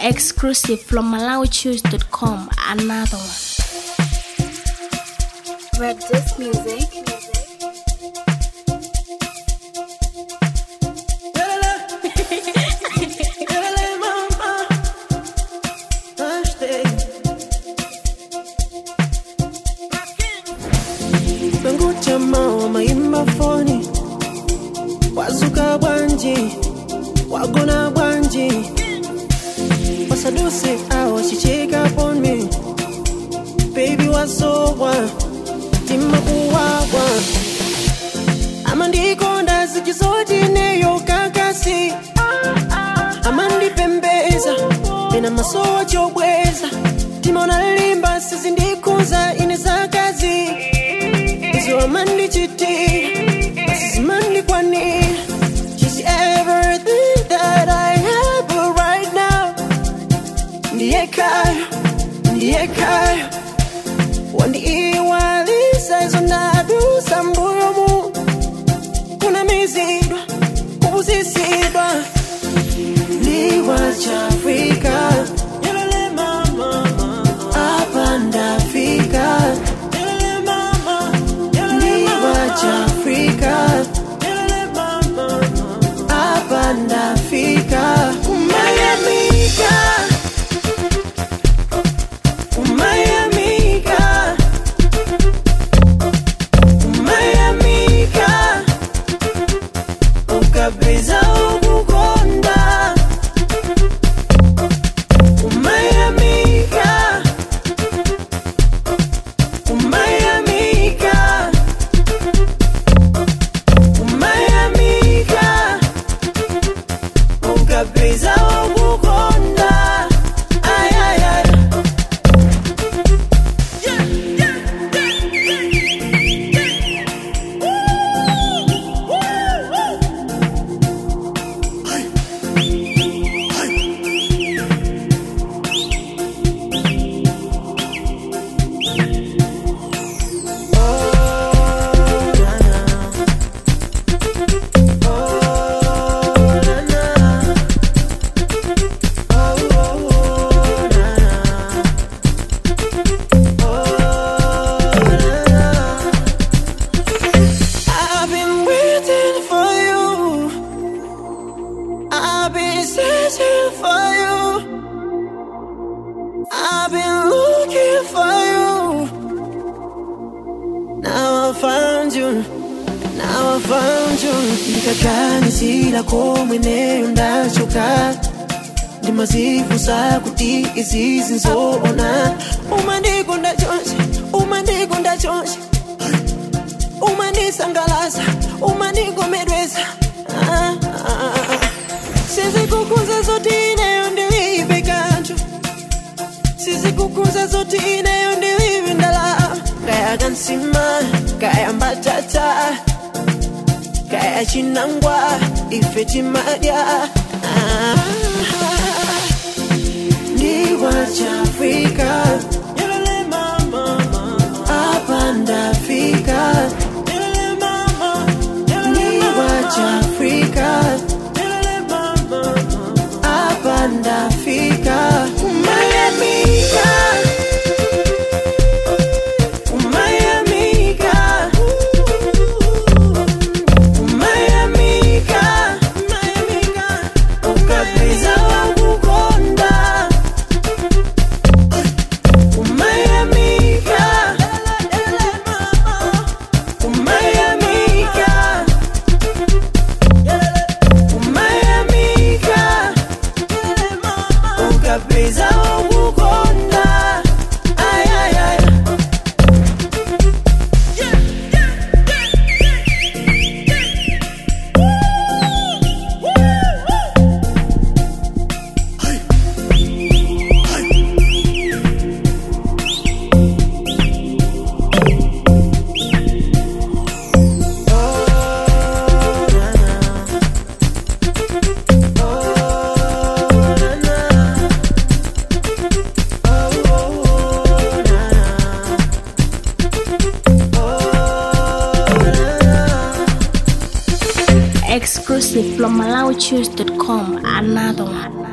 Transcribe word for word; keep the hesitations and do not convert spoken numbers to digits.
Exclusive from Malawi Choose dot com. Another one. Red Disc Music. Wazuka bwanji, wagona bwanji. Wasaduse awa, she check up on me. Baby was so one, tima kuwawa. Amandi konda sikisoti neyo kakasi. Amandi pembeza, tena maso chobweza. Tima unalimba sisi ndikuza ineza kazi. Izo amandi chiti. She's everything that I have right now. Ndiye kayo, ndiye kayo. Wandi iwalisa izo nadu sambuyo mu. Kuna mizidwa, kubuzisidwa. Liwa chafrika. Yelele mama, apanda fika. Yelele mama, liwa chafrika. Fika Umayamika Umayamika Umayamika Ukabeza ukukonda Umayamika Umayamika Umayamika Kabeza ukukonda ay ay ay yeah yeah yeah woo woo hey I've been looking for you. Now I found you. Now I found you. Nikakani sila komwe neyo ndachoka. Ndimazifu sa kuti izizi nzoona. Umandiko ndachonje, umandiko ndachonje. Umanisangalasa, umaniko medweza. Ah, ah, ah. Sizi kukunza zote neyo ndilibe kancho. Sizi kukunza zote ineyo ndilivi ndala. Kaya kansima, kaya mbatata. Kaya chinangwa, ife chimadya. Ndiwa chafrika. Yelele mama, apanda fika. Yelele mama, ndiwa chafrika. Yelele mama, apanda fika. Umayamika Umayamika Umayamika Umayamika Ukabeza ukukonda Umayamika Umayamika Umayamika Ukabeza ukukonda ay ay ay yeah yeah yeah woo woo hey Exclusive from Malawi Choose dot com. Another one.